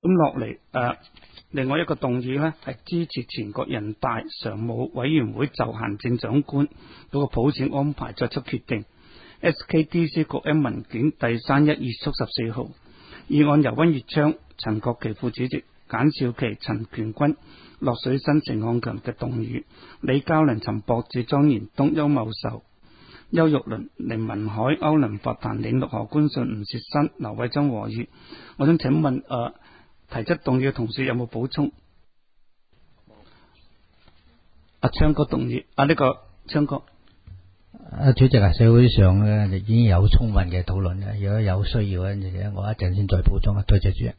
咁落嚟另外一個動議呢，係支持全國人大常務委員會就行政長官嗰個普選安排作出決定。SKDC 國一文件第312縮14號，議案由溫月昌、陳國旗副主席、簡少琪、陳權軍、駱水新、陳漢強嘅動議，李嘉良、陳博志、莊延東、邱茂壽、邱玉麟、凌文海、歐倫發、譚領綠、何官信、吳薛新、劉偉珍和議。我想請問提出動議嘅同事有冇補充？阿昌哥動議，呢個昌哥。 主席啊，社會上咧已經有充分嘅討論嘅，如果有需要咧，我一陣先再補充啊。多謝主席。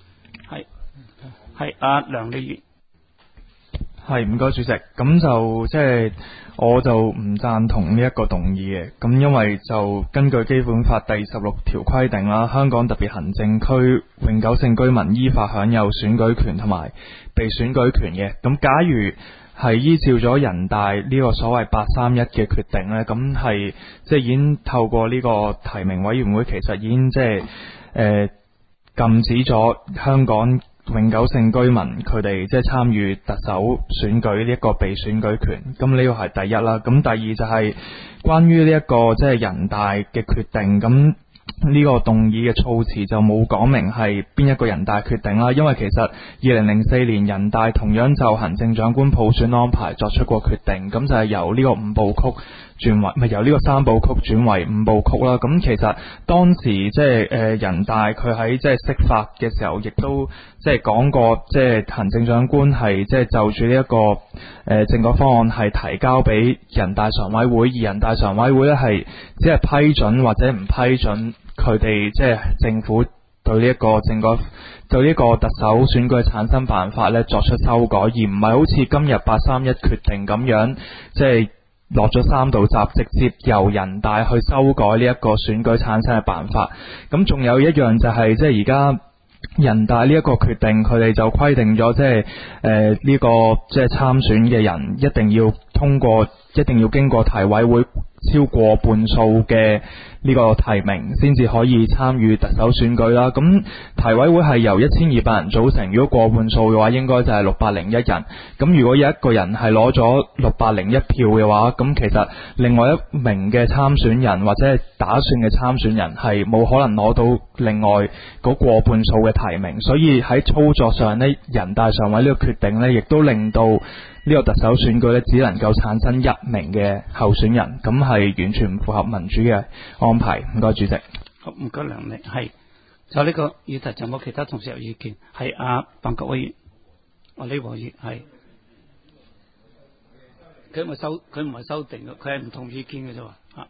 係阿梁利源。 係，唔該主席。咁就即係我就唔贊同呢一個動議嘅。咁因為就根據基本法第16條規定啦，香港特別行政區永久性居民依法享有選舉權同埋被選舉權嘅。咁假如係依照咗人大呢個所謂831嘅決定呢，咁係即係已經透過呢個提名委員會，其實已經即係禁止咗香港永久性居民佢哋即係參與特首選舉呢一個被選舉權。咁呢個係第一啦。咁第二就係關於呢一個即係人大嘅決定，咁呢個動議嘅措辭就冇講明係邊一個人大決定啦，因為其實2004年人大同樣就行政長官普選安排作出過決定，咁就係由呢個5部曲轉為由呢個3部曲轉為5部曲啦。咁其實當時即係人大佢喺即係釋法嘅時候，亦都即係講過，即係行政長官係即係就住呢一個政改方案係提交俾人大常委會，而人大常委會咧係只係批准或者唔批准佢哋即係政府對呢一個對呢個特首選舉產生辦法咧作出修改，而唔係好似今日831決定咁樣，即係落咗3道閘，直接由人大去修改呢一個選舉產生嘅辦法。咁仲有一樣就係即係而家人大呢一個決定，佢哋就規定咗即係呢個即係參選嘅人一定要經過提委會超過半數嘅呢個提名先至可以參與特首選舉啦。咁提委會係由1200人組成，如果過半數嘅話，應該就係601人。咁如果有一個人係攞咗601票嘅話，咁其實另外一名嘅參選人或者係打算嘅參選人係冇可能攞到另外嗰過半數嘅提名。所以喺操作上呢，人大常委呢個決定呢，亦都令到呢個特首選舉呢，只能夠產生1名嘅候選人，咁係完全唔符合民主嘅安排。唔該主席。 好，唔該梁利。係就呢個議題，就冇其他同事有意見。係范國威議員，李和議係佢唔係修訂嘅，佢係唔同意見嘅啫。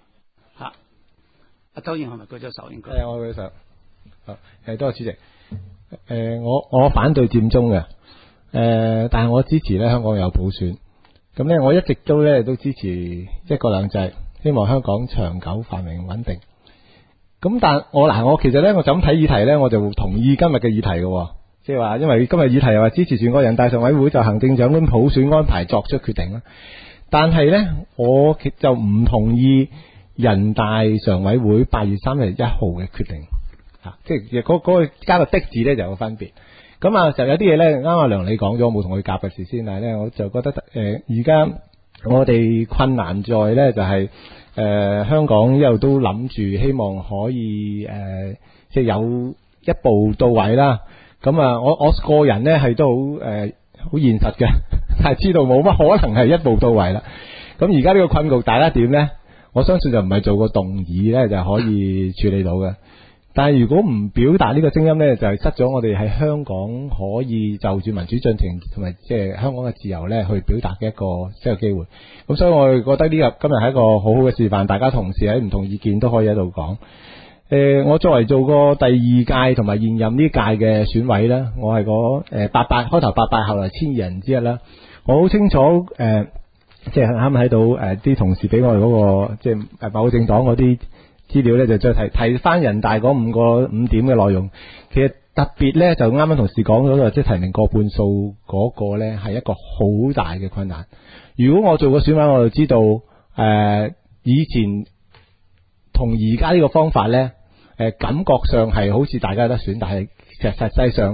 阿周燕係咪舉咗手？應該係我舉手。多謝主席。我反對佔中嘅。但係我支持咧香港有普選，咁咧我一直都支持一國兩制，希望香港長久繁榮穩定。咁但我其實咧我就咁睇議題咧，我就同意今日嘅議題嘅，即係話因為今日議題又話支持全國人大常委會就行政長官普選安排作出決定啦。但係咧我就唔同意人大常委會8月31號嘅決定，即係嗰個加個的字咧就有分別。咁就有啲嘢咧，啱阿梁你講咗，我冇同佢夾嘅事先，但係咧我就覺得而家我哋困難在咧就係香港一路都諗住希望可以即係有一步到位啦。咁我個人咧係都好現實嘅，但係知道冇乜可能係一步到位啦。咁而家呢個困局大家點咧？我相信就唔係做個動議咧就可以處理到嘅。但係如果唔表達呢個聲音呢，就係失咗我哋喺香港可以就住民主進程同埋即係香港嘅自由呢去表達嘅一個機會。咁所以我覺得呢個今日係一個好好嘅示範，大家同事喺唔同意見都可以喺度講。我作為做過第2屆同埋現任呢屆嘅選委呢，我係88開頭88後來12人之一啦。我好清楚即係啱啱喺度啲同事俾我哋嗰個即係某政黨嗰啲資料咧，就再提翻人大嗰5點嘅內容。其實特別咧就啱啱同事講咗，即係提名過半數嗰個咧係一個好大嘅困難。如果我做個選委，我就知道以前同而家呢個方法咧感覺上係好似大家有得選，但係其實實際上咧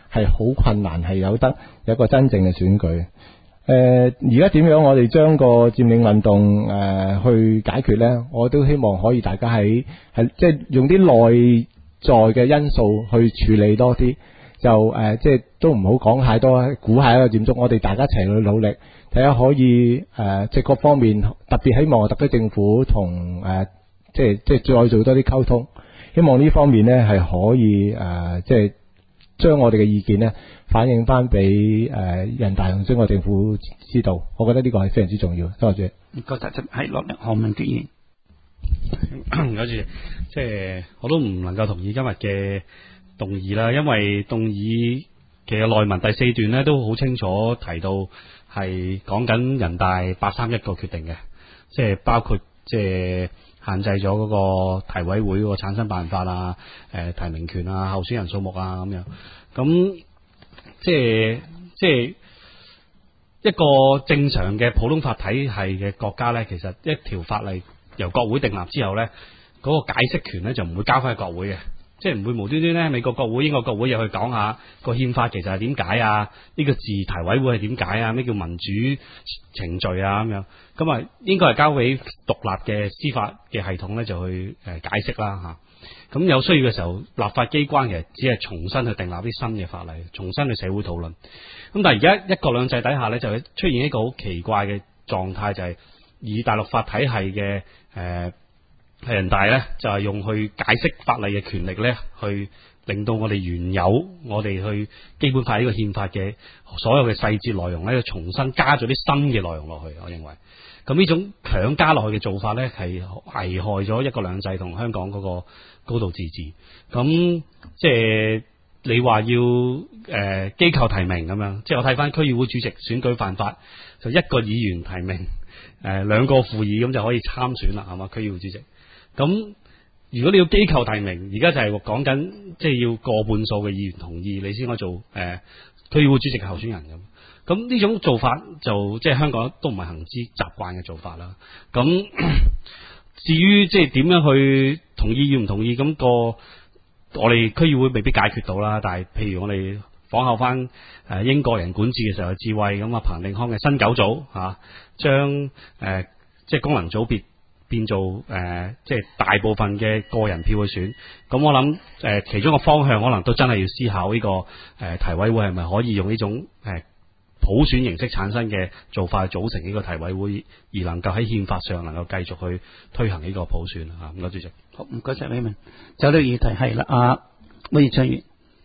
係好困難係有一個真正嘅選舉。而家點樣我哋將個佔領運動去解決呢？我都希望可以大家係即係用啲內在嘅因素去處理多啲，就即係都唔好講太多，估下一個佔中，我哋大家一齊去努力，睇下可以即係各方面，特別希望特區政府同即係再做多啲溝通，希望呢方面呢係可以即係將我哋嘅意見呢反映翻俾人大同中國政府知道，我覺得呢個係非常之重要。多謝。 唔該晒，係落嚟何文傑議員。 唔該主席，即係我都唔能夠同意今日嘅動議啦，因為動議嘅內文第4段咧都好清楚提到係講緊人大831個決定嘅，即係包括即係限制咗嗰個提委會嗰個產生辦法啊、提名權啊、候選人數目啊咁樣，咁即係一個正常嘅普通法體系嘅國家咧，其實一條法例由國會訂立之後咧，嗰個解釋權咧就唔會交翻去國會嘅，即係唔會無端端咧美國國會、英國國會又去講下個憲法其實係點解啊？呢個字提委會係點解啊？咩叫民主程序啊？咁樣咁啊，應該係交俾獨立嘅司法嘅系統咧就去解釋啦嚇。咁有需要嘅時候，立法機關其實只係重新去訂立啲新嘅法例，重新去社會討論。咁但係而家一國兩制底下咧，就會出現一個好奇怪嘅狀態，就係以大陸法體系嘅人大咧，就係用去解釋法例嘅權力咧，去令到我哋原有我哋去基本法呢個憲法嘅所有嘅細節內容咧，重新加咗啲新嘅內容落去。我認為咁呢種強加落去嘅做法咧，係危害咗一國兩制同香港嗰個高度自治。咁即係你話要機構提名咁樣，即係我睇翻區議會主席選舉犯法，就一個議員提名兩個副議咁就可以參選啦，係嘛？區議會主席。咁如果你要機構提名，而家就係講緊即係要過半數嘅議員同意，你先可以做區議會主席嘅候選人咁。咁呢種做法就即係香港都唔係行之習慣嘅做法啦。咁至於即係點樣去同意與唔同意，咁我哋區議會未必解決到啦。但係譬如我哋仿效翻英國人管治嘅時候嘅智慧，咁彭定康嘅新九組將即係功能組別變做即係大部分嘅個人票去選。咁我諗其中個方向可能都真係要思考呢個提委會係咪可以用呢種普選形式產生嘅做法去組成呢個提委會，而能夠喺憲法上能夠繼續去推行呢個普選啊！唔該主席。 好，唔該晒李文。就呢個議題係啦，乜嘢出現？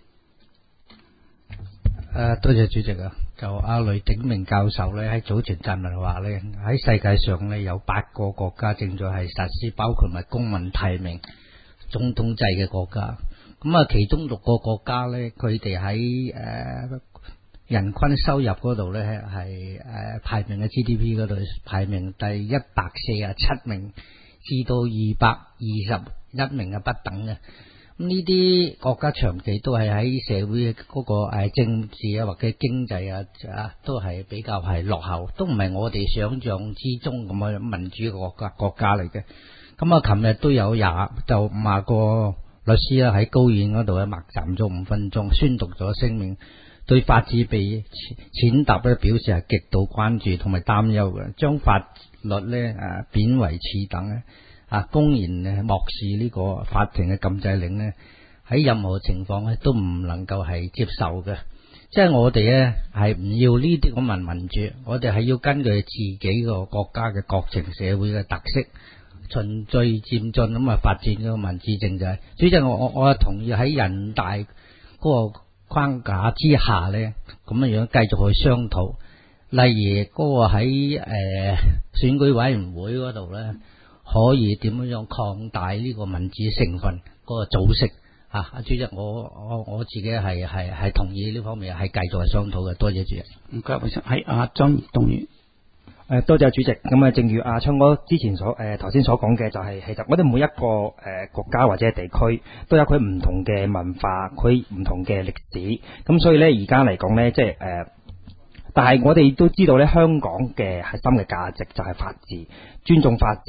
多謝主席啊！就雷鼎明教授咧喺早前撰文話咧，喺世界上咧有8個國家正在係實施，包括埋公民提名總統制嘅國家。咁啊，其中6個國家咧，佢哋喺人均收入嗰度咧係排名嘅 GDP 嗰度排名第147名至到221名嘅不等嘅。咁呢啲國家長期都係喺社會嗰個政治啊或者經濟啊都係比較係落後，都唔係我哋想象之中咁嘅民主嘅國家嚟嘅。咁啊，琴日都有50個律師啦喺高院嗰度咧默站咗5分鐘，宣讀咗聲明，對法治被踐踏咧表示係極度關注同埋擔憂嘅，將法律咧貶為次等咧公然咧漠視呢個法庭嘅禁制令咧，喺任何情況咧都唔能夠係接受嘅。即係我哋咧係唔要呢啲咁嘅民主，我哋係要根據自己個國家嘅國情社會嘅特色，循序漸進咁啊發展個民主政制。主席，我同意喺人大嗰個框架之下咧，咁樣繼續去商討。例如嗰個喺選舉委員會嗰度咧，可以點樣擴大呢個民主成分嗰個組織啊？主席，我自己係同意呢方面係繼續係商討嘅。多謝主席。 唔該，係張東元。 多謝主席。咁正如昌哥之前頭先所講嘅，就係其實我哋每一個國家或者地區都有佢唔同嘅文化，佢唔同嘅歷史。咁所以咧，而家嚟講咧，即係但係我哋都知道咧，香港嘅核心嘅價值就係法治，尊重法治，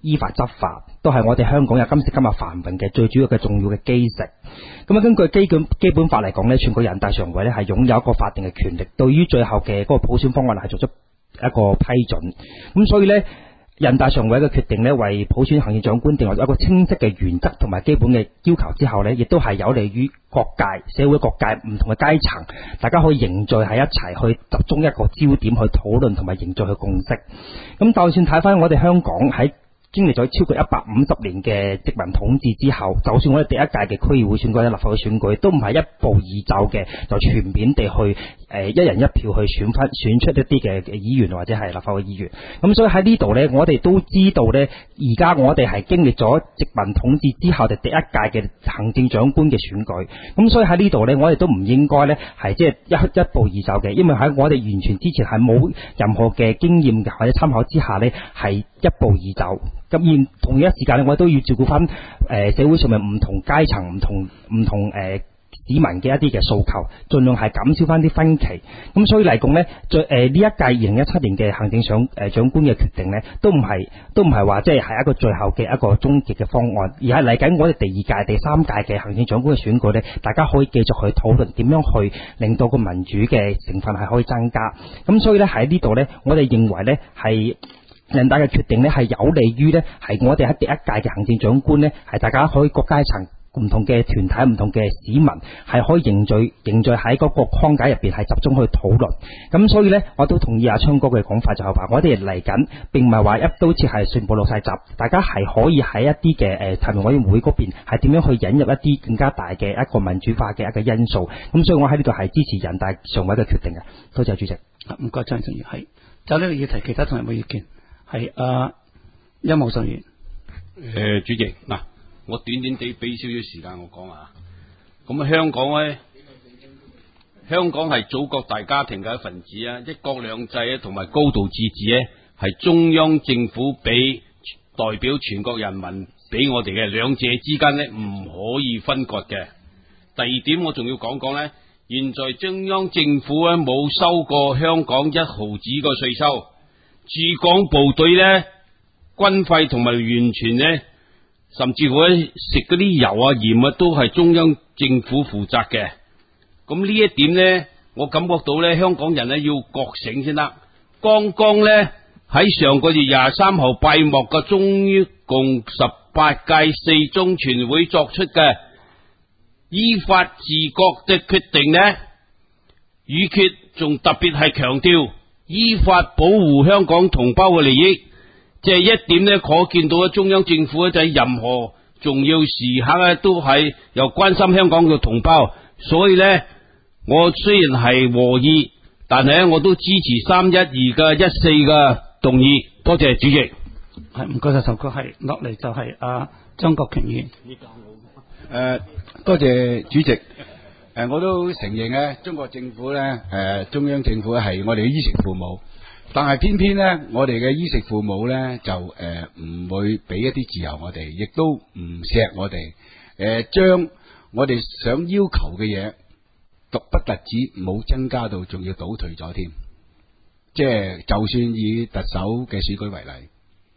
依法執法，都係我哋香港有今時今日繁榮嘅最主要嘅重要嘅基石。咁啊，根據基本法嚟講呢，全國人大常委呢係擁有一個法定嘅權力，對於最後嘅嗰個普選方案係作出一個批准。咁所以呢，人大常委嘅決定呢，為普選行政長官定立一個清晰嘅原則同埋基本嘅要求之後呢，亦都係有利於各界社會各界唔同嘅階層，大家可以凝聚喺一齊去集中一個焦點去討論同埋凝聚去共識。咁就算睇翻我哋香港喺經歷咗超過150年嘅殖民統治之後，就算我哋第一屆嘅區議會選舉、立法會選舉，都唔係一步二走嘅，就全面地去一人一票去選出一啲嘅議員或者係立法會議員。咁所以喺呢度呢，我哋都知道呢，而家我哋係經歷咗殖民統治之後嘅第一屆嘅行政長官嘅選舉。咁所以喺呢度呢，我哋都唔應該呢係即係一步二走嘅，因為喺我哋完全之前係冇任何嘅經驗或者參考之下呢，係一步二走。咁而同一時間咧，我都要照顧翻社會上面唔同階層、唔同市民嘅一啲嘅訴求，盡量係減少翻啲分歧。咁所以嚟講呢，呢一屆2017年嘅行政長官嘅決定呢，都唔係話即係一個最後嘅一個終極嘅方案，而係嚟緊我哋第二屆、第三屆嘅行政長官嘅選舉呢，大家可以繼續去討論點樣去令到個民主嘅成分係可以增加。咁所以呢，喺呢度呢，我哋認為呢係人大嘅決定呢係有利於呢係我哋喺第一屆嘅行政長官呢係大家可以各階層唔同嘅團體、唔同嘅市民係可以凝聚喺嗰個框架入邊係集中去討論。咁所以呢，我都同意阿昌哥嘅講法，就係話我哋嚟緊並唔係話一刀切係全部落晒閘，大家係可以喺一啲嘅提名委員會嗰邊係點樣去引入一啲更加大嘅一個民主化嘅一個因素。咁所以我喺呢度係支持人大常委嘅決定嘅。多謝主席。 唔該，張正義係就呢個議題，其他同有冇意見？係音樂上員。 主席嗱，我短短地俾少少時間我講下。咁香港咧，香港係祖國大家庭嘅一份子啊！一國兩制啊，同埋高度自治咧，係中央政府俾代表全國人民俾我哋嘅，兩者之間咧唔可以分割嘅。第二點，我仲要講講咧，現在中央政府咧冇收過香港1毫子個稅收。駐港部隊咧，軍費同埋完全咧，甚至乎咧食嗰啲油啊鹽啊，都係中央政府負責嘅。咁呢一點咧，我感覺到咧，香港人咧要覺醒先得。剛剛咧喺上個月23號閉幕嘅中共18屆4中全會作出嘅依法治國嘅決定咧，議決仲特別係強調依法保護香港同胞嘅利益，即係一點咧，可見到中央政府咧就係任何重要時刻咧都係又關心香港嘅同胞，所以咧我雖然係和議，但係咧我都支持312嘅14嘅動議。多謝主席。 係唔該晒，首歌係落嚟就係張國權議員。 多謝主席。我都承認咧，中國政府咧，中央政府係我哋嘅衣食父母，但係偏偏咧，我哋嘅衣食父母咧就唔會俾一啲自由我哋，亦都唔錫我哋，將我哋想要求嘅嘢，不特止冇增加到，仲要倒退咗添。即係就算以特首嘅選舉為例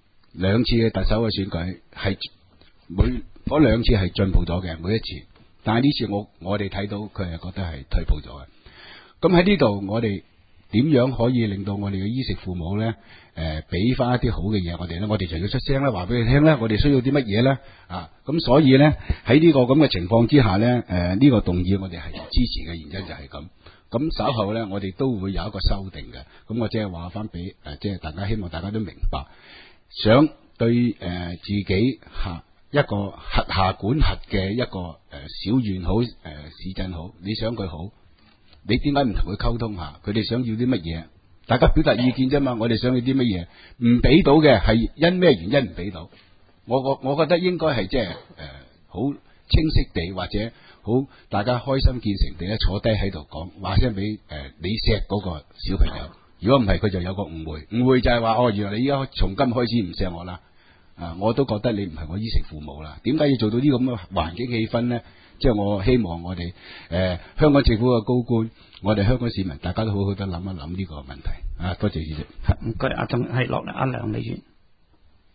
，2次嘅特首嘅選舉係嗰2次係進步咗嘅，每一次。但係呢次我哋睇到佢係覺得係退步咗嘅。咁喺呢度我哋點樣可以令到我哋嘅衣食父母咧俾翻一啲好嘅嘢我哋咧？我哋就要出聲咧，話俾佢聽咧，我哋需要啲乜嘢咧？咁所以咧喺呢個咁嘅情況之下咧，呢個動議我哋係支持嘅原因就係咁。咁稍後咧我哋都會有一個修訂嘅。咁我即係話翻俾即係大家，希望大家都明白，想對自己一個轄下管轄嘅一個小縣好市鎮好，你想佢好，你點解唔同佢溝通下？佢哋想要啲乜嘢？大家表達意見啫嘛。我哋想要啲乜嘢？唔俾到嘅係因咩原因唔俾到？我覺得應該係即係好清晰地或者好大家開心見誠地咧坐低喺度講，話聲俾你錫嗰個小朋友。如果唔係，佢就有個誤會就係話原來你依家從今開始唔錫我啦。我都覺得你唔係我衣食父母啦，點解要做到啲咁嘅環境氣氛呢？即係我希望我哋香港政府嘅高官，我哋香港市民，大家都好好地諗一諗呢個問題。多謝主席。 唔該，仲係落嚟梁理員。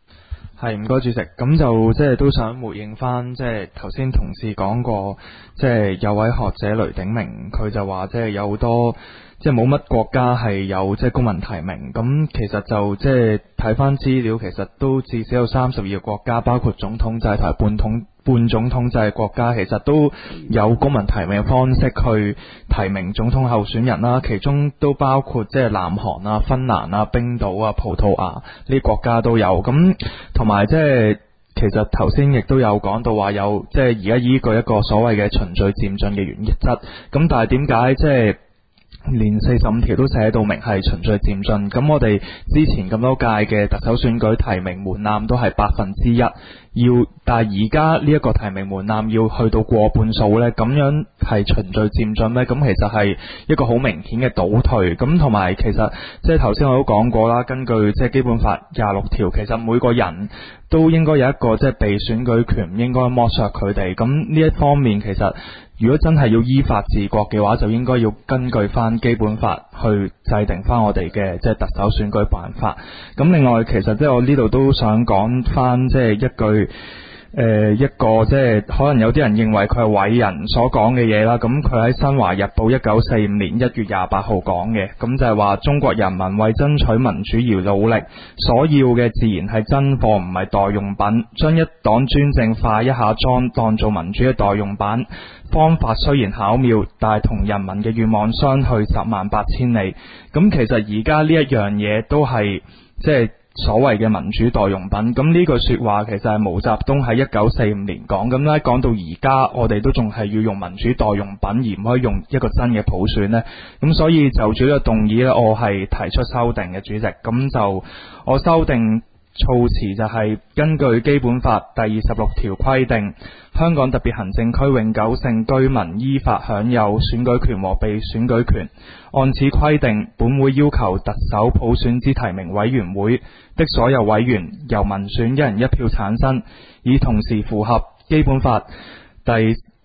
係唔該主席，咁就即係都想回應翻，即係頭先同事講過，即係有位學者雷鼎明，佢就話即係有好多即係冇乜國家係有即係公民提名，咁其實就即係睇翻資料，其實都至少有32個國家，包括總統制同埋半總統制嘅國家，其實都有公民提名嘅方式去提名總統候選人啦。其中都包括即係南韓啊、芬蘭啊、冰島啊、葡萄牙呢啲國家都有。咁同埋即係其實頭先亦都有講到話有即係而家依據一個所謂嘅循序漸進嘅原則。咁但係點解即係連45條都寫到明係循序漸進？咁我哋之前咁多屆嘅特首選舉提名門檻都係1%，但係而家呢一個提名門檻要去到過半數呢，咁樣係循序漸進呢？咁其實係一個好明顯嘅倒退。咁同埋其實即係頭先我都講過啦，根據即係基本法26條，其實每個人都應該有一個即係被選舉權，唔應該剝削佢哋。咁呢一方面其實如果真係要依法治國嘅話，就應該要根據翻基本法去制定翻我哋嘅即係特首選舉辦法。咁另外其實即係我呢度都想講翻即係一句一個即係可能有啲人認為佢係偉人所講嘅嘢啦。咁佢喺《新華日報》1945年1月28號講嘅，咁就係話中國人民為爭取民主而努力，所要嘅自然係真貨，唔係代用品。將一黨專政化一下當做民主嘅代用版，方法雖然巧妙，但係同人民嘅願望相去10萬8千里。咁其實而家呢一樣嘢都係即係所謂嘅民主代用品。咁呢句說話其實係毛澤東喺1945年講，咁咧講到而家我哋都仲係要用民主代用品，而唔可以用一個真嘅普選呢。咁所以就住呢個動議呢，我係提出修訂嘅，主席。咁就我修訂措辭就係根據基本法第26條規定，香港特別行政區永久性居民依法享有選舉權和被選舉權。按此規定，本會要求特首普選之提名委員會的所有委員由民選一人一票產生，以同時符合基本法第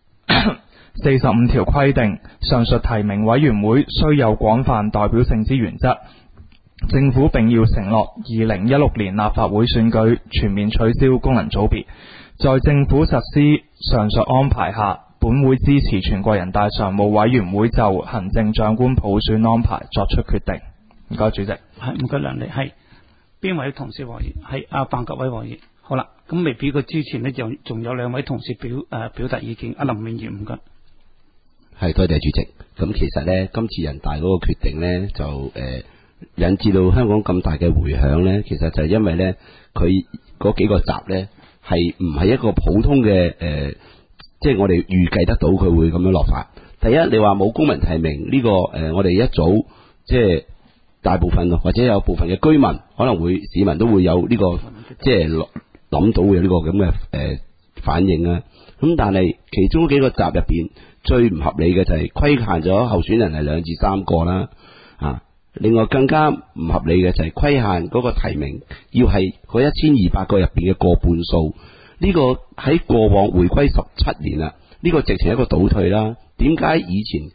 45條規定，上述提名委員會須有廣泛代表性之原則。政府並要承諾2016年立法會選舉全面取消功能組別。在政府實施上述安排下，本會支持全國人大常務委員會就行政長官普選安排作出決定。唔該，主席。 係唔該梁利，係邊位同事和議？係阿范國偉和議。好啦，咁未表決之前呢，就仲有兩位同事表達意見。阿林永業，唔該。 係多謝主席。咁其實呢，今次人大嗰個決定呢，就引致到香港咁大嘅迴響呢，其實就係因為呢，佢嗰幾個閘呢，係唔係一個普通嘅即係我哋預計得到佢會咁樣落法。第一，你話冇公民提名呢個我哋一早即係大部分或者有部分嘅居民可能會市民都會有呢個即係諗到嘅呢個咁嘅反應啊。咁但係其中幾個閘入邊最唔合理嘅就係規限咗候選人係2至3個啦。另外更加唔合理嘅就係規限嗰個提名要係嗰1200個入邊嘅過半數。呢個喺過往回歸17年啦，呢個直情係一個倒退啦。點解以前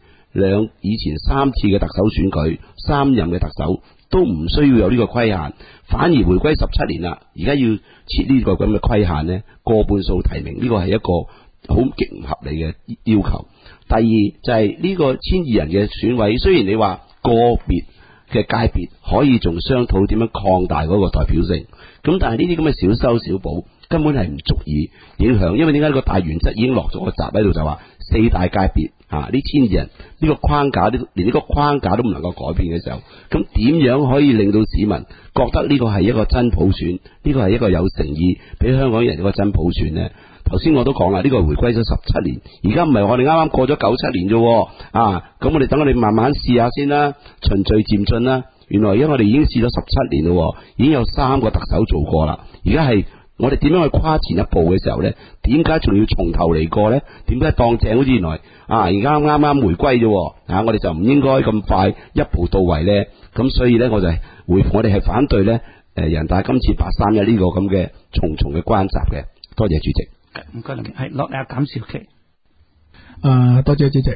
3次嘅特首選舉3任嘅特首都唔需要有呢個規限，反而回歸17年啦，而家要設呢個咁嘅規限呢？過半數提名呢個係一個好極唔合理嘅要求。第二就係呢個1200人嘅選委，雖然你話個別嘅界別可以仲商討點樣擴大嗰個代表性，咁但係呢啲咁嘅小修小補根本係唔足以影響，因為點解呢個大原則已經落咗個閘喺度，就話4大界別呢1200人呢個框架，連呢個框架都唔能夠改變嘅時候，咁點樣可以令到市民覺得呢個係一個真普選，呢個係一個有誠意俾香港人一個真普選呢？頭先我都講啦，呢個係回歸咗17年，而家唔係我哋啱啱過咗97年啫，咁我哋等我哋慢慢試下先啦，循序漸進啦。原來而家我哋已經試咗17年咯，已經有3個特首做過啦，而家係我哋點樣去跨前一步嘅時候呢？點解仲要從頭嚟過呢？點解當正好似原來而家啱啱回歸啫？我哋就唔應該咁快一步到位呢？咁所以呢，我哋係反對呢人大今次831呢個咁嘅重重嘅關閘嘅。多謝主席。 唔該，係落嚟減少期。 多謝主席。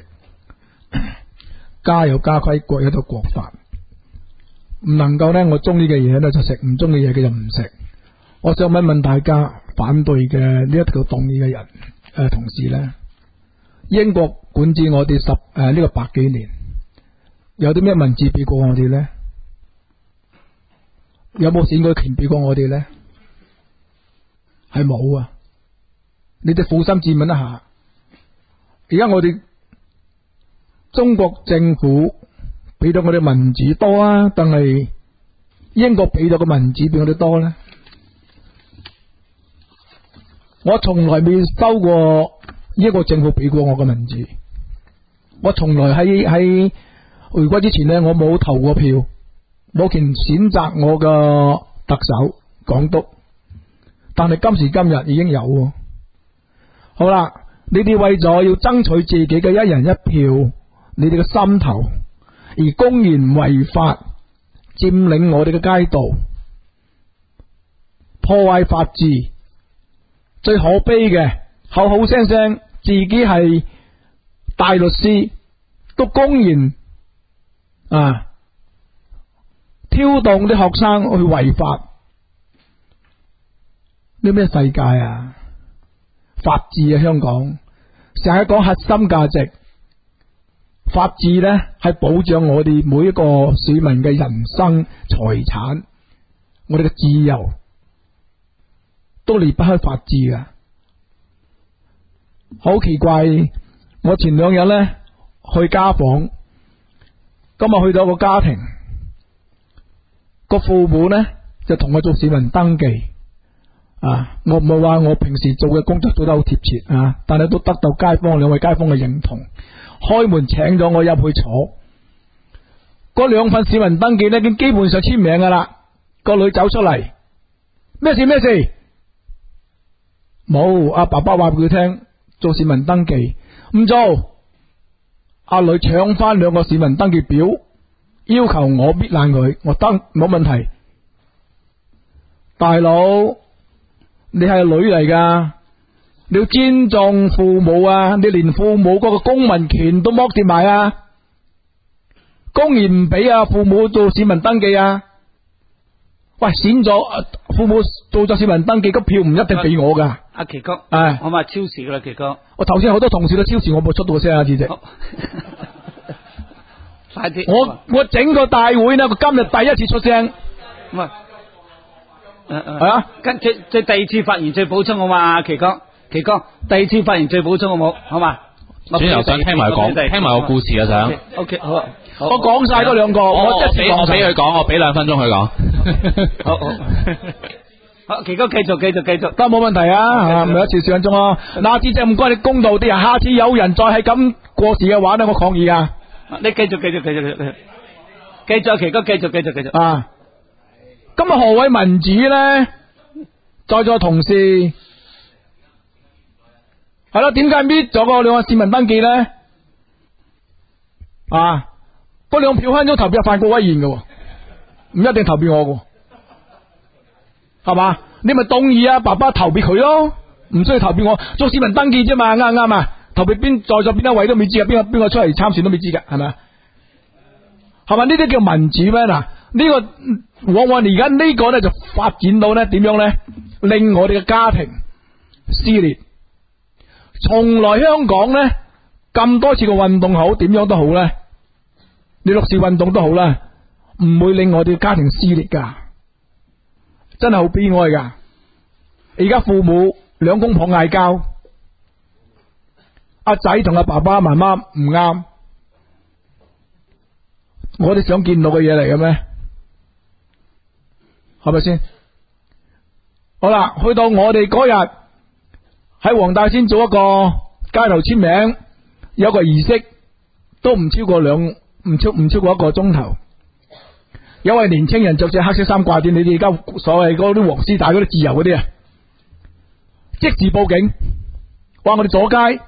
家有家規，國有國法，唔能夠呢，我中意嘅嘢呢就食，唔中意嘅嘢就唔食。 我想問大家反對嘅呢一條動議嘅人同事呢，英國管治我哋呢個百幾年，有啲咩民主俾過我哋呢？有冇選舉權俾過我哋呢？係冇啊！你哋撫心自問一下，而家我哋中國政府俾到我哋民主多啊，定係英國俾到個民主俾我哋多呢？我從來未收過英國政府俾過我嘅民主，我從來喺回歸之前呢，我冇投過票，冇權選擇我嘅特首港督，但係今時今日已經有。好啦，你哋為咗要爭取自己嘅一人一票，你哋嘅心頭，而公然違法佔領我哋嘅街道，破壞法治。最可悲嘅，口口聲聲自己係大律師，都公然挑動啲學生去違法，呢咩世界啊？法治啊，香港成日講核心價值，法治呢係保障我哋每一個市民嘅人生財產，我哋嘅自由都離不開法治噶。好奇怪，我前兩日呢去家訪，今日去到一個家庭，個父母呢就同我做市民登記。我唔係話我平時做嘅工作做得好貼切但係都得到兩位街坊嘅認同，開門請咗我入去坐。嗰兩份市民登記呢已經基本上簽名噶啦。個女走出嚟，咩事？冇，阿爸爸話俾佢聽做市民登記唔做，阿女搶翻兩個市民登記表，要求我搣爛佢，我得冇問題。大佬，你係女嚟噶，你要尊重父母啊！你連父母嗰個公民權都剝奪埋啊！公然唔俾父母做市民登記啊！喂，選咗父母做咗市民登記，個票唔一定俾我噶。 阿奇哥，我買超市噶啦，奇哥。 我頭先好多同事都超市，我冇出到聲啊，主席。 快啲！ 我整個大會呢，我今日第一次出聲。 唔係。跟住第二次發言再補充好嘛，奇哥，第二次發言再補充好冇？好嘛？ 主又想聽埋個故事啊，想。 OK， 好。我講晒嗰兩個，我俾佢講，我俾2分鐘佢講。 好，奇哥繼續， 得冇問題啊，咪一次4分鐘咯。嗱，主席唔該你公道啲啊，下次有人再係咁過時嘅話咧，我抗議啊。 你繼續，奇哥繼續啊。今日何謂民主呢？在座同事係啦，點解搣咗嗰兩個市民登記呢？嗰兩票分咗投票范國威議員嘅，唔一定投票我嘅，係嘛？你咪動議爸爸投俾佢咯，唔需要投票我，做市民登記啫嘛，啱唔啱啊？投俾在座邊一位都未知啊，邊個出嚟參選都未知噶，係咪？係咪呢啲叫民主咩？嗱，呢個往往而家呢個咧就發展到咧點樣咧，令我哋嘅家庭撕裂。從來香港咧咁多次嘅運動好，點樣都好咧，你六四運動都好啦，唔會令我哋嘅家庭撕裂噶，真係好悲哀噶。而家父母兩公婆嗌交，阿仔同阿爸爸媽媽唔啱，我哋想見到嘅嘢嚟嘅咩？係咪先？好啦，去到我哋嗰日喺黃大仙做一個街頭簽名，有個儀式都唔超過一個鐘頭。有位年青人着隻黑色衫掛住你哋而家所謂嗰啲黃絲帶嗰啲自由嗰啲即時報警，話我哋阻街。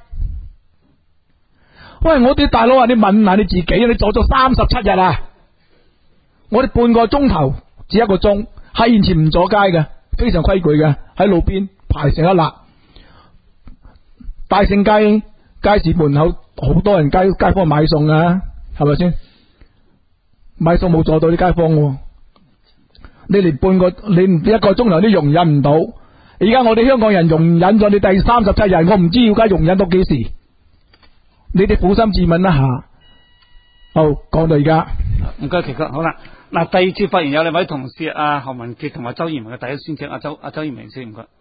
喂，我啲大佬啊，你問下你自己，你阻咗37日啊！我哋半個鐘頭至1個鐘，係完全唔阻街嘅，非常規矩嘅，喺路邊排成一列。大聖街市門口好多人街坊買餸啊，係咪先？買餸冇阻到啲街坊喎。 你連一個鐘頭都容忍唔到。而家我哋香港人容忍咗你第37日，我唔知要家容忍到幾時。你哋撫心自問一下。好，講到而家。 唔該，奇哥，好啦。嗱，第二次發言有兩位同事阿何文傑同埋周賢明嘅，第一先請阿周賢明先，唔該。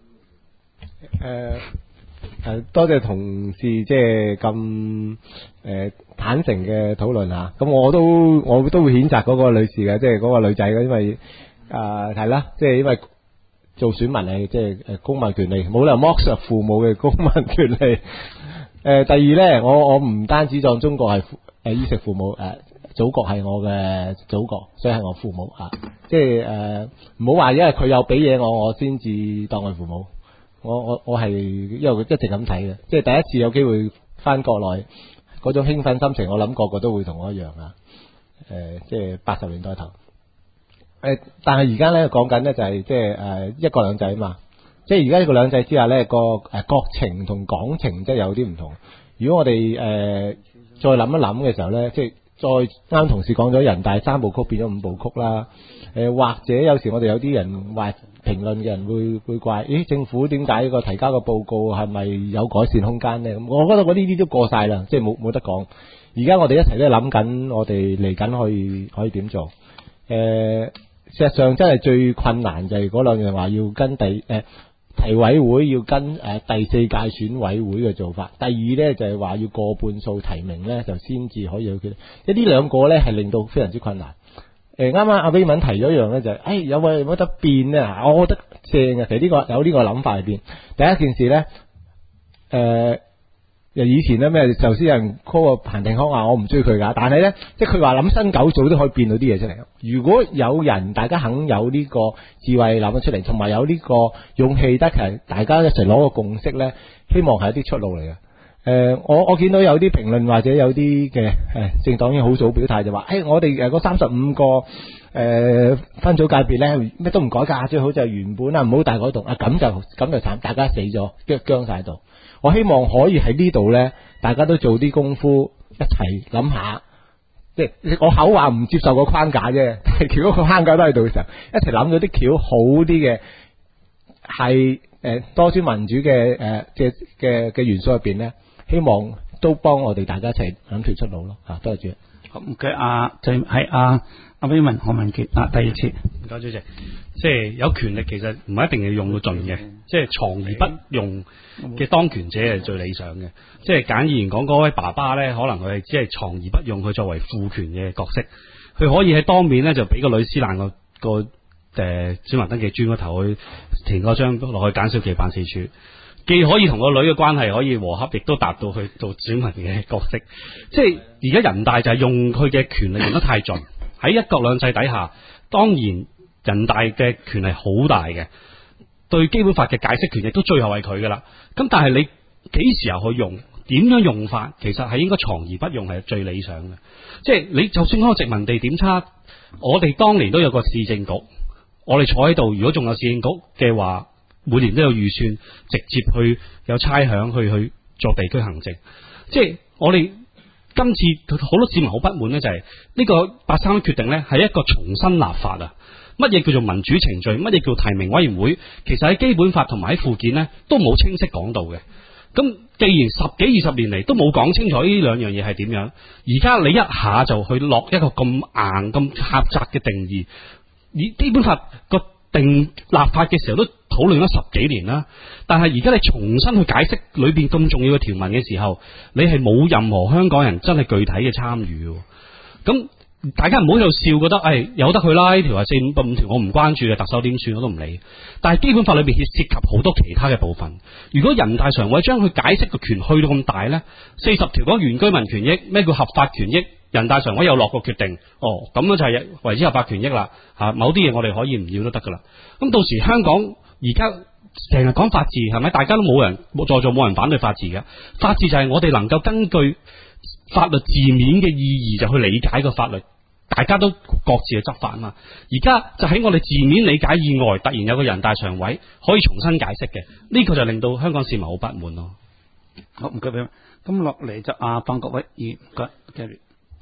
多謝同事即係咁坦誠嘅討論吓，咁我都會譴責嗰個女士嘅，即係嗰個女仔嘅，因為係啦，即係因為做選民係即係公民權利，冇理由剝削父母嘅公民權利。第二咧，我唔單止當中國係衣食父母，祖國係我嘅祖國，所以係我父母啊，即係唔好話因為佢有俾嘢我先至當佢父母。我係因為一直咁睇嘅，即係第一次有機會翻國內嗰種興奮心情，我諗個個都會同我一樣啊。即係80年代頭。但係而家咧講緊咧就係即係一國兩制啊嘛。即係而家一國兩制之下咧個國情同港情即係有啲唔同。如果我哋再諗一諗嘅時候咧，即係再啱同事講咗人大3部曲變咗5部曲啦。或者有時我哋有啲人話評論嘅人會怪，政府點解個提交個報告係咪有改善空間呢？咁我覺得我呢啲都過晒啦，即係冇得講。而家我哋一齊都諗緊，我哋嚟緊可以點做？事實上真係最困難就係嗰兩樣話要跟提委會要跟第4屆選委會嘅做法。第二呢就係話要過半數提名呢，就先至可以有決定。因為呢兩個呢係令到非常之困難。啱啱阿威文提咗一樣咧，就係有冇得變咧？我覺得正嘅，其實呢個有呢個諗法入邊。第一件事咧，以前咧咩就先有人 call 個彭定康話我唔中意佢噶，但係咧即係佢話諗新九組都可以變到啲嘢出嚟。如果有人大家肯有呢個智慧諗得出嚟，同埋有呢個勇氣得其實大家一齊攞個共識咧，希望係一啲出路嚟嘅。我見到有啲評論或者有啲嘅政黨已經好早表態就話，我哋嗰35個分組界別咧咩都唔改革，最好就係原本唔好大改動啊，咁就慘，大家死咗僵晒度。我希望可以喺呢度咧，大家都做啲功夫，一齊諗下，即係我口話唔接受個框架啫，但係如果個框架都喺度嘅時候，一齊諗咗啲橋好啲嘅，係多啲民主嘅元素入邊咧。希望都幫我哋大家一齊諗條出路咯嚇，多謝主席。 好唔該，就係阿威文何文傑第二次。 唔該主席，即係有權力其實唔係一定要用到盡嘅，即係藏而不用嘅當權者係最理想嘅。即係簡而言講，嗰位爸爸咧，可能佢係只係藏而不用，佢作為賦權嘅角色，佢可以喺當面咧就俾個女撕爛個選民登記專嗰頭去填嗰張落去簡小琪辦事處。既可以同個女嘅關係可以和洽，亦都達到去做選民嘅角色。即係而家人大就係用佢嘅權力用得太盡，喺一國兩制底下，當然人大嘅權力好大嘅，對基本法嘅解釋權亦都最後係佢噶啦。咁但係你幾時候去用，點樣用法，其實係應該藏而不用係最理想嘅。即係你就算嗰個殖民地點差，我哋當年都有個市政局，我哋坐喺度，如果仲有市政局嘅話，每年都有預算，直接去有差餉去做地區行政。即係我哋今次好多市民好不滿呢，就係呢個83決定呢係一個重新立法啊！乜嘢叫做民主程序？乜嘢叫提名委員會？其實喺基本法同埋喺附件呢都冇清晰講到嘅。咁既然10幾20年嚟都冇講清楚呢兩樣嘢係點樣，而家你一下就去落一個咁硬咁狹窄嘅定義，以基本法個定立法嘅時候都討論咗10幾年啦，但係而家你重新去解釋裏邊咁重要嘅條文嘅時候，你係冇任何香港人真係具體嘅參與。咁大家唔好喺度笑，覺得由得佢啦，呢條係455條，我唔關注嘅，特首點算我都唔理。但係基本法裏邊涉及好多其他嘅部分，如果人大常委將佢解釋嘅權去到咁大呢，40條講原居民權益，咩叫合法權益？人大常委有落個決定，咁樣就係為之合法權益啦。某啲嘢我哋可以唔要都得噶啦。咁到時香港而家成日講法治，係咪？大家都冇人在座冇人反對法治嘅。法治就係我哋能夠根據法律字面嘅意義就去理解個法律，大家都各自去執法啊嘛。而家就喺我哋字面理解以外，突然有個人大常委可以重新解釋嘅，呢個就令到香港市民好不滿咯。 好，唔該，咁落嚟就范國威議員，唔該 Gary。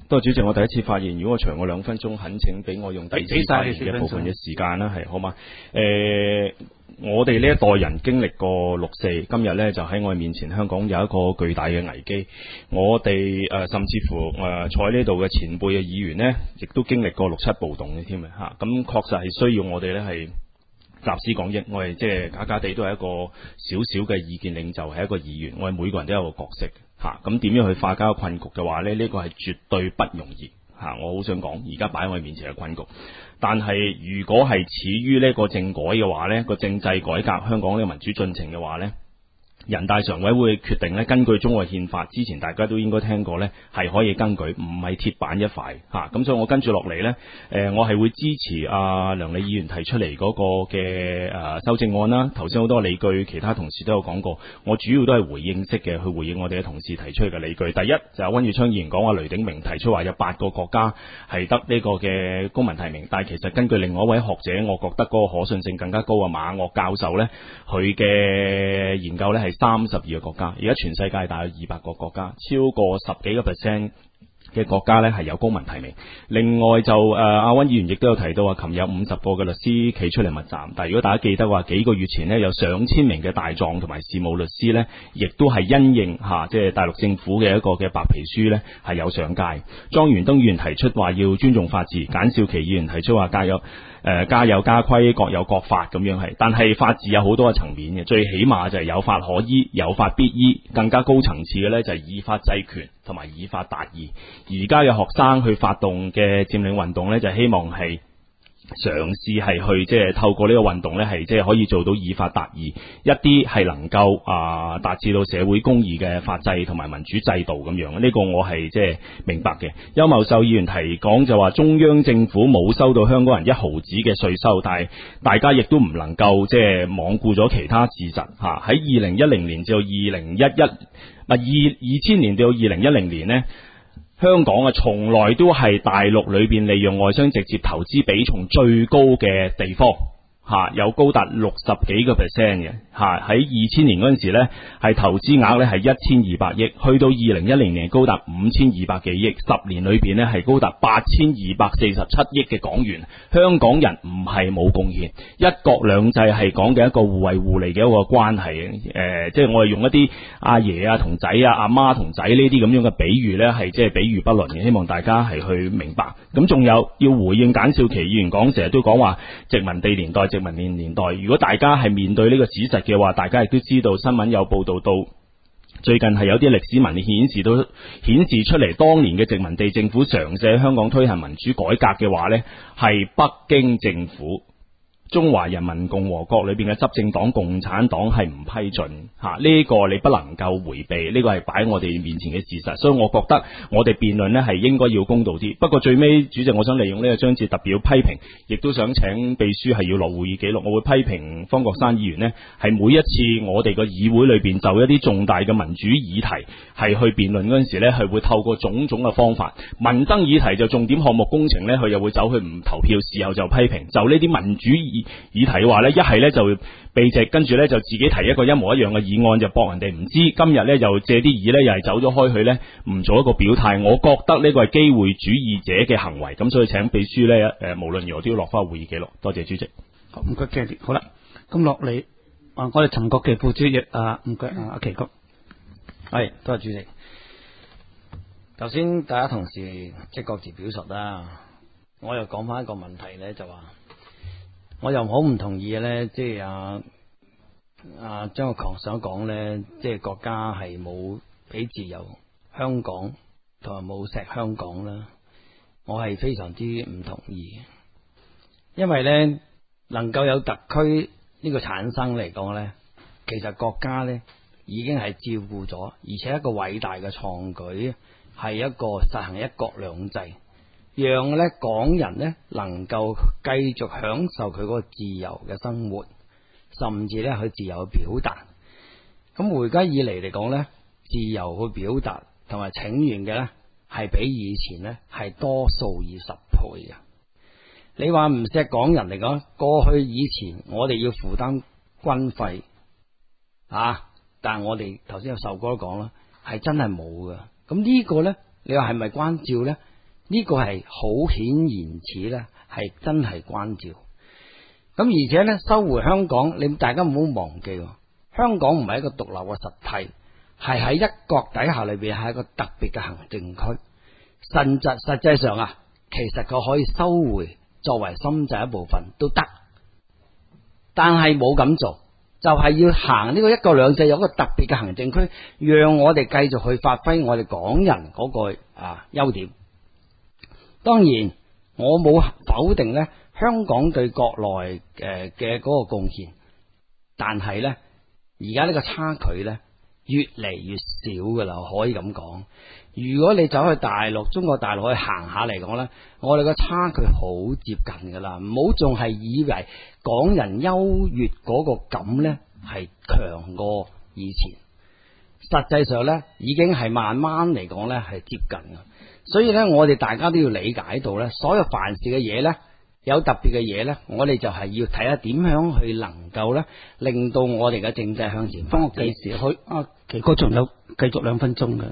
多謝主席，我第一次發言，如果我長過2分鐘，懇請俾我用第二次發言嘅部分嘅時間啦，係好嘛？我哋呢一代人經歷過6四，今日呢就喺我哋面前，香港有一個巨大嘅危機。我哋甚至乎坐喺呢度嘅前輩嘅議員呢，亦都經歷過6·7暴動嘅添嘅嚇。咁確實係需要我哋呢係集思廣益。我哋即係假假地都係一個小小嘅意見領袖，係一個議員。我哋每個人都有個角色嚇。咁點樣去化解個困局嘅話呢？呢個係絕對不容易嚇。我好想講，而家擺喺我哋面前嘅困局。但係如果係始於呢個政改嘅話呢，個政制改革香港呢個民主進程嘅話呢，人大常委會決定呢，根據中國憲法，之前大家都應該聽過呢，係可以更舉，唔係鐵板一塊嚇。咁所以我跟住落嚟呢，我係會支持梁李議員提出嚟嗰個嘅修正案啦。頭先好多理據，其他同事都有講過，我主要都係回應式嘅去回應我哋嘅同事提出嘅理據。第一就係溫宇昌議員講話雷鼎明提出話有8個國家係得呢個嘅公民提名，但係其實根據另外一位學者，我覺得嗰個可信性更加高啊，馬岳教授呢，佢嘅研究呢係32個國家，而家全世界大約200個國家，超過10幾個%嘅國家呢係有公民提名。另外就阿溫議員亦都有提到話，琴日有50個嘅律師企出嚟密站，但係如果大家記得話，幾個月前呢，有上千名嘅大狀同埋事務律師呢，亦都係因應即係大陸政府嘅一個嘅白皮書呢，係有上街。莊元東議員提出話要尊重法治，簡少琪議員提出話家有家規，各有各法咁樣係，但係法治有好多個層面嘅，最起碼就係有法可依，有法必依，更加高層次嘅呢，就係以法制權同埋以法達義。而家嘅學生去發動嘅佔領運動呢，就希望係嘗試係去即係透過呢個運動呢，係即係可以做到以法達義，一啲係能夠達至到社會公義嘅法制同埋民主制度咁樣。呢個我係即係明白嘅。邱茂秀議員提講就話中央政府冇收到香港人1毫子嘅稅收，但係大家亦都唔能夠即係罔顧咗其他事實嚇。喺2010年至到2000年到2010年呢，香港從來都係大陸裏邊利用外商直接投資比重最高嘅地方有高達60幾個%嘅喺2000年嗰陣時呢，係投資額呢係1200億，去到2010年高達5200幾億，10年裏邊呢係高達8247億嘅港元。香港人唔係冇貢獻，一國兩制係講嘅一個互惠互利嘅一個關係。即係我哋用一啲阿爺啊同仔啊、阿媽同仔呢啲咁樣嘅比喻呢，係即係比喻不倫嘅，希望大家係去明白。咁仲有要回應簡少琪議員講，成日都講話殖民地年代、殖民年代，如果大家係面對呢個史實嘅話，大家亦都知道新聞有報道到，最近係有啲歷史文獻顯示出嚟，當年嘅殖民地政府嘗試喺香港推行民主改革嘅話呢，係北京政府、中華人民共和國裏邊嘅執政黨共產黨係唔批准呢個你不能夠迴避，呢個係擺喺我哋面前嘅事實。所以我覺得我哋辯論呢係應該要公道啲。不過最尾主席，我想利用呢個章節特別批評，亦都想請秘書係要落會議記錄。我會批評方國珊議員呢，係每一次我哋個議會裏邊就一啲重大嘅民主議題係去辯論嗰陣時呢，係會透過種種嘅方法，民生議題就重點項目工程呢，佢又會走去唔投票，事後就批評。就呢啲民主議題話呢，一係呢就避席，跟住呢就自己提一個一模一樣嘅議案，就駁人哋唔知。今日呢又借啲意呢，又係走咗開去呢，唔做一個表態。我覺得呢個係機會主義者嘅行為，咁所以請秘書呢，無論如何都要落翻會議記錄。多謝主席。 唔該嘅，好啦，咁落嚟我哋陳國基副主席唔該阿奇哥。 係，多謝主席。頭先大家同事即係各自表述啦，我又講翻一個問題呢，就話我又好唔同意嘅呢，即係阿張國強想講呢，即係國家係冇俾自由香港同埋冇錫香港啦，我係非常之唔同意。因為呢，能夠有特區呢個產生嚟講呢，其實國家呢已經係照顧咗，而且一個偉大嘅創舉係一個實行一國兩制，讓咧港人咧能夠繼續享受佢嗰個自由嘅生活，甚至咧去自由去表達。咁回歸以嚟講咧，自由去表達同埋請願嘅咧，係比以前咧係多數以10倍嘅。你話唔錫港人嚟講，過去以前我哋要負擔軍費但係我哋頭先有壽哥都講啦，係真係冇嘅。咁呢個咧，你話係咪關照咧？ 呢個係好顯然似咧，係真係關照。咁而且咧，收回香港，你大家唔好忘記，香港唔係一個獨立嘅實體，係喺一國底下裏邊係一個特別嘅行政區。實際上啊，其實佢可以收回作為深圳一部分都得，但係冇咁做，就係要行呢個一國兩制，有一個特別嘅行政區，讓我哋繼續去發揮我哋港人嗰個優點。當然，我冇否定咧香港對國內嘅嗰個貢獻，但係咧而家呢個差距咧越嚟越少噶啦，可以咁講。如果你走去大陸，中國大陸去行下嚟講咧，我哋個差距好接近噶啦，唔好仲係以為港人優越嗰個感咧係強過以前，實際上咧已經係慢慢嚟講咧係接近嘅。所以咧，我哋大家都要理解到咧，所有凡事嘅嘢咧，有特別嘅嘢咧，我哋就係要睇下點樣去能夠咧，令到我哋嘅政制向前。 幫我計時去奇哥仲有繼續2分鐘嘅。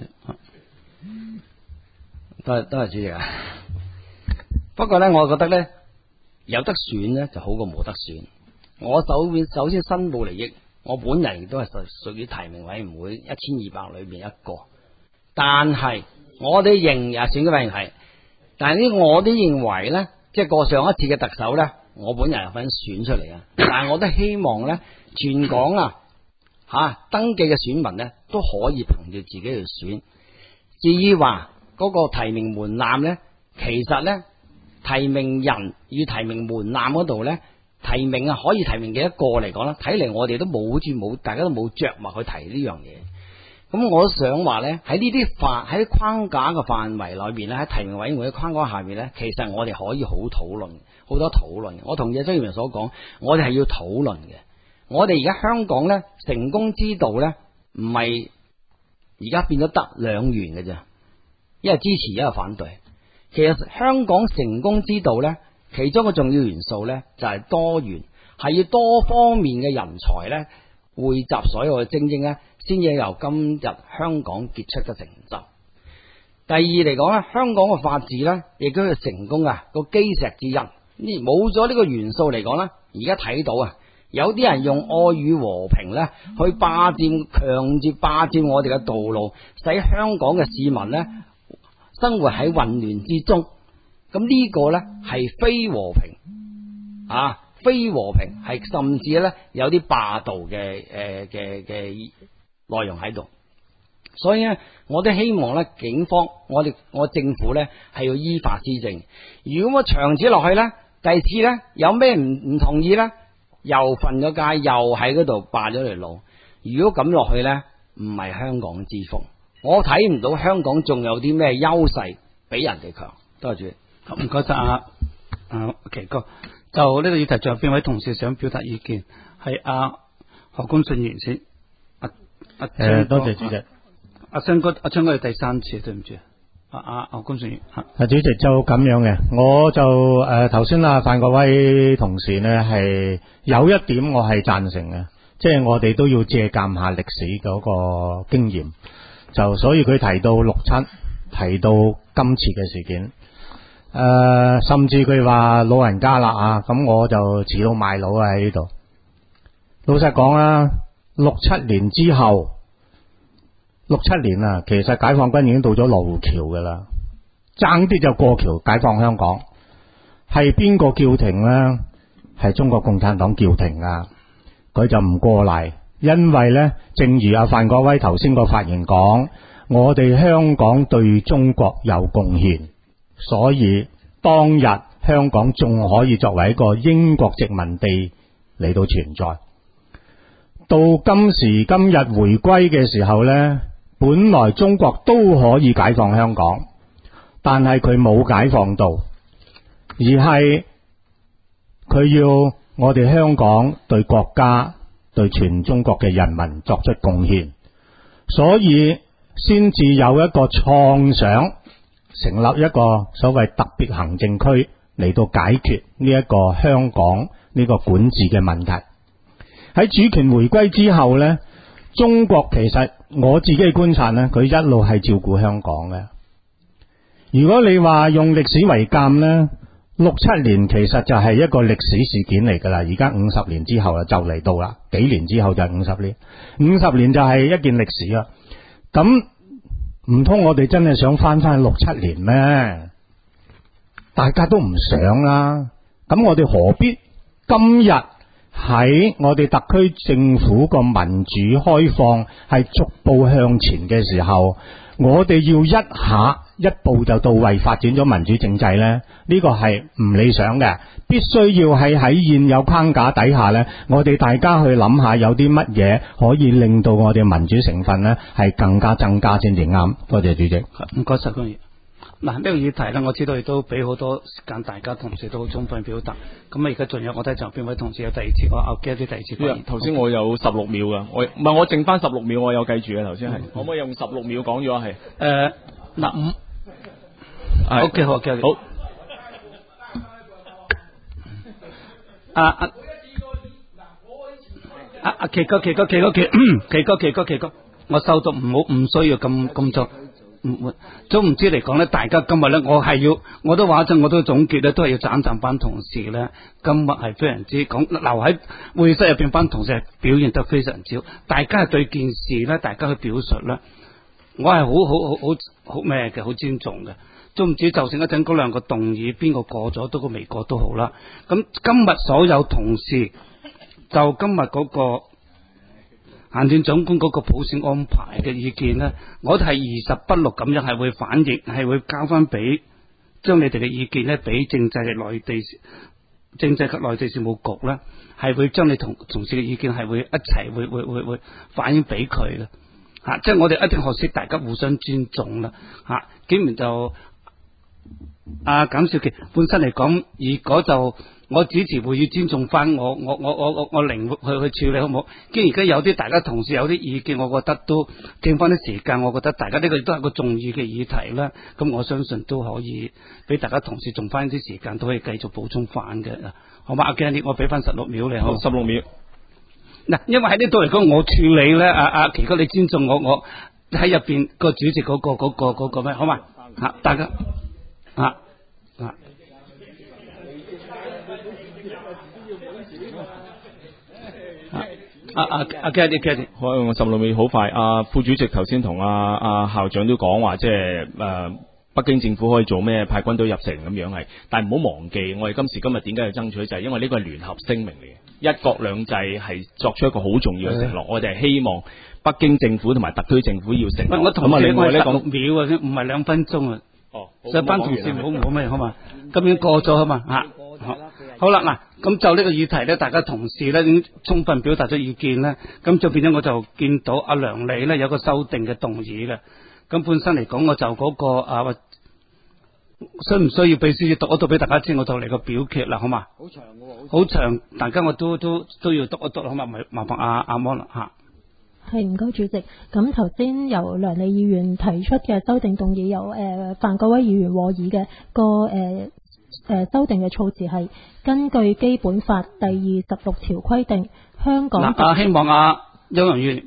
多謝主席啊！不過咧，我覺得咧有得選咧就好過冇得選。我首先申報利益，我本人亦都係屬於提名委員會1200裏邊一個，但係我哋仍然選舉委員係，但係呢，我都認為咧，即係過上一次嘅特首咧，我本人有份選出嚟啊！但係我都希望咧，全港登記嘅選民咧都可以憑住自己去選。至於話嗰個提名門檻咧，其實咧提名人與提名門檻嗰度咧，提名可以提名幾多個嚟講咧，睇嚟我哋都冇大家都冇着墨去提呢樣嘢。咁我想話咧，喺呢啲喺框架嘅範圍裏邊咧，喺提名委員會嘅框架下面咧，其實我哋可以好多討論。我同意張宇人所講，我哋係要討論嘅。我哋而家香港咧成功之道咧，唔係而家變咗得兩元嘅啫，一係支持，一係反對。其實香港成功之道咧，其中一個重要元素咧就係多元，係要多方面嘅人才咧匯集所有嘅精英咧，先至由今日香港傑出嘅成就。第二嚟講咧，香港嘅法治咧，亦都係成功個基石之一。冇咗呢個元素嚟講咧，而家睇到有啲人用愛與和平咧去強烈霸佔我哋嘅道路，使香港嘅市民咧生活喺混亂之中。咁呢個咧係非和平非和平，係甚至咧有啲霸道嘅內容喺度。所以咧，我都希望咧警方，我政府咧係要依法施政。如果我長此落去咧，第次咧有咩唔同意咧，又瞓咗街，又喺嗰度霸咗條路。如果咁落去咧，唔係香港之風。我睇唔到香港仲有啲咩優勢比人哋強。多謝主席。 唔該晒奇哥。就呢個議題，仲有邊位同事想表達意見？係何公信員先。 多謝主席。 昌哥係第3次，對唔住。何公信員。 主席就咁樣嘅，我就頭先范國威同事呢係有一點我係贊成嘅，即係我哋都要借鑑下歷史嗰個經驗。就所以佢提到67，提到今次嘅事件。甚至佢話老人家啦咁我就恃老賣老喺呢度。老實講啦，67年之後，67年其實解放軍已經到咗羅湖橋噶啦，爭啲就過橋解放香港。係邊個叫停呢？係中國共產黨叫停啊！佢就唔過嚟，因為呢，正如范國威頭先個發言講，我哋香港對中國有貢獻。所以當日香港仲可以作為一個英國殖民地嚟到存在。到今時今日回歸嘅時候呢，本來中國都可以解放香港，但係佢冇解放到，而係佢要我哋香港對國家、對全中國嘅人民作出貢獻，所以先至有一個創想，成立一個所謂特別行政區嚟到解決呢一個香港呢個管治嘅問題。喺主權回歸之後呢，中國其實我自己嘅觀察呢，佢一路係照顧香港嘅。 如果你話用歷史為鑑呢，67年其實就係一個歷史事件嚟㗎啦。而家50年之後就嚟到啦，幾年之後就係50年，50年就係一件歷史啦。咁唔通我哋真係想翻去67年咩？大家都唔想啦。咁我哋何必今日喺我哋特區政府個民主開放係逐步向前嘅時候，我哋要一步就到位發展咗民主政制呢？呢個係唔理想嘅，必須要係喺現有框架底下呢，我哋大家去諗下有啲乜嘢可以令到我哋民主成分呢係更加增加先至啱。多謝主席。 唔該晒，官員。嗱，呢個議題呢，我知道亦都俾好多時間大家同事都好充分表達。咁而家仲有我睇就邊位同事有第二次，我記啲第二次。 頭先我有16秒噶，我剩翻16秒，我有記住嘅頭先係，可唔可以用16秒講咗係？ OK 好。奇哥，我收到，唔需要咁做。總唔知嚟講咧，大家今日咧，我都話陣，我都總結咧，都係要讚讚班同事咧。今日係非常之留喺會議室入邊班同事係表現得非常之好，大家係對件事咧，大家去表述咧，我係好咩嘅，好尊重嘅。總唔知就算一陣嗰兩個動議邊個過咗，都個未過都好啦。咁今日所有同事就今日嗰個行政長官嗰個普選安排嘅意見呢，我哋係20不6咁樣係會反映，係會交翻俾將你哋嘅意見呢，俾政制及內地事務局呢，係會將你同事嘅意見係會一齊會反映俾佢嘅吓，即係我哋一定學識大家互相尊重啦吓。竟然就簡少奇本身嚟講，如果就我主持會議尊重翻我靈活去處理好唔好？既然而家有啲大家同事有啲意見，我覺得都剩翻啲時間，我覺得大家呢個都係個重要嘅議題啦。咁我相信都可以俾大家同事仲翻啲時間，都可以繼續補充翻嘅。好嘛，阿 Kenny，我俾翻16秒你。好 ，16秒。 嗱，因為喺呢度嚟講，我處理咧，阿奇哥你尊重我喺入邊個主席嗰個咩？好嘛，大家Kenny， 我16秒好快。副主席頭先同阿校長都講話，即係北京政府可以做咩派軍隊入城咁樣係，但係唔好忘記，我哋今時今日點解要爭取，就係因為呢個係聯合聲明嚟嘅，一國兩制係作出一個好重要嘅承諾，我哋係希望北京政府同埋特區政府要承諾。 我同你講16秒啊，唔係2分鐘啊。所以班同事唔好咩好嘛？咁樣過咗好嘛好啦，嗱，咁就呢個議題咧，大家同事咧已經充分表達咗意見咧，咁就變咗我就見到阿梁利咧有個修訂嘅動議嘅，咁本身嚟講我就嗰個需唔需要秘書要讀一讀俾大家知，我就嚟個表決啦，好嘛？好長嘅喎，好長，大家我都要讀一讀，好嘛？麻煩阿摩啦吓。 係，唔該主席。咁頭先由梁利議員提出嘅修訂動議，由范國威議員和議嘅修訂嘅措辭係根據基本法第26條規定，香港希望邱容議員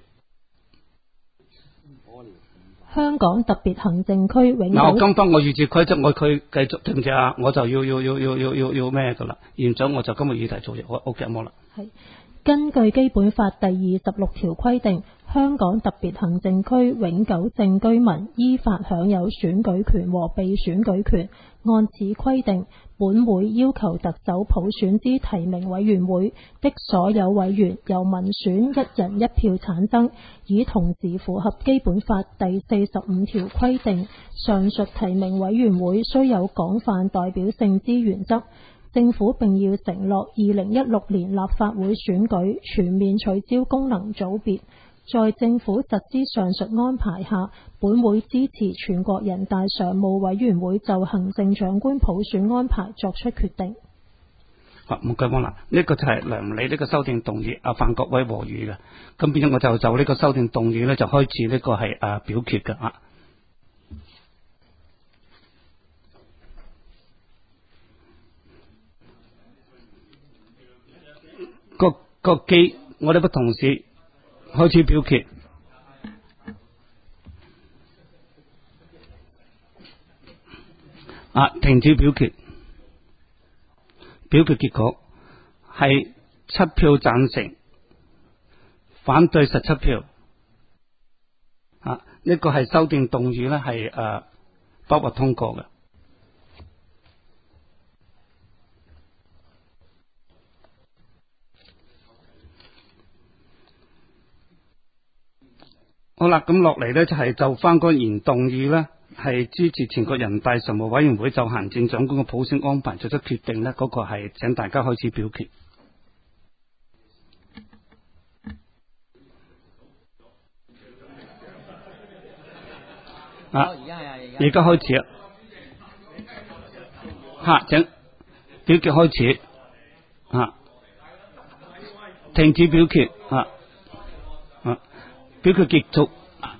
香港特別行政區永久。 我跟翻我預設規則，佢繼續對唔住啊，我就要咩噶啦，現咗我就今日議題做嘢，我 OK 冇啦。 係。根據基本法第26條規定，香港特別行政區永久性居民依法享有選舉權和被選舉權。按此規定，本會要求特首普選之提名委員會的所有委員由民選一人一票產生，以同時符合基本法第45條規定，上述提名委員會須有廣泛代表性之原則。政府並要承諾2016年立法會選舉全面取消功能組別。在政府實施上述安排下，本會支持全國人大常務委員會就行政長官普選安排作出決定。 好，唔該，啦，呢個就係梁理呢個修訂動議，范國威和議嘅。咁變咗我就呢個修訂動議呢，就開始呢個係表決嘅啊。我哋個同事開始表決。 停止表決。表決結果係7票贊成，反對17票。呢個係修訂動議呢係不獲通過嘅。好啦，咁落嚟呢就係就翻個原動議呢係支持全國人大常務委員會就行政長官嘅普選安排作出決定呢，嗰個係請大家開始表決。而家開始啦，請表決開始，停止表決，表決結束，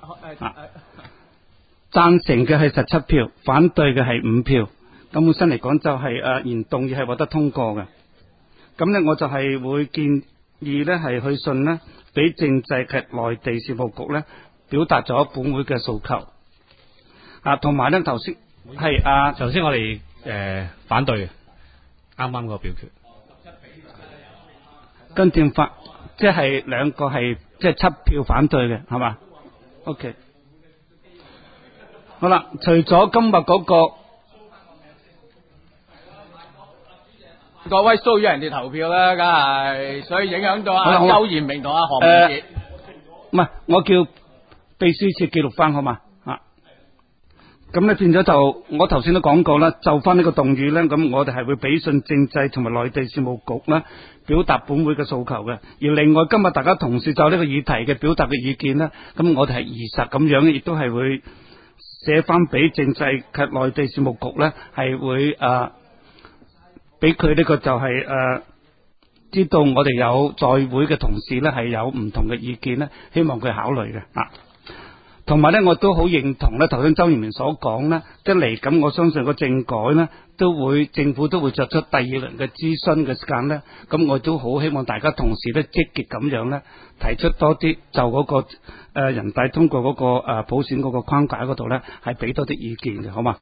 贊成嘅係17票，反對嘅係5票。咁本身嚟講就係原動議係獲得通過嘅。咁呢，我就係會建議呢係去信呢俾政制及內地事務局呢表達咗本會嘅訴求。同埋呢頭先係頭先我哋反對啱啱個表決， 跟正法即係兩個係即係7票反對嘅，係嘛 ？OK， 好啦，除咗今日嗰個各位騷擾人哋投票啦，梗係，所以影響到阿周延明同阿何文傑。 唔係，我叫秘書處記錄翻好嘛？咁咧變咗就我頭先都講過啦，就翻呢個動議咧，咁我哋係會俾信政制同埋內地事務局咧，表達本會嘅訴求嘅。而另外今日大家同事就呢個議題嘅表達嘅意見咧，咁我哋係如實咁樣，亦都係會寫翻俾政制及內地事務局咧，係會俾佢呢個就係知道我哋有在會嘅同事咧係有唔同嘅意見咧，希望佢考慮嘅。同埋咧，我都好認同咧，頭先周延明所講咧，一嚟咁，我相信個政改咧，政府都會作出第二輪嘅諮詢嘅時間咧，咁我都好希望大家同時咧積極咁樣咧，提出多啲就嗰個人大通過嗰個普選嗰個框架嗰度咧，係俾多啲意見嘅，好嘛？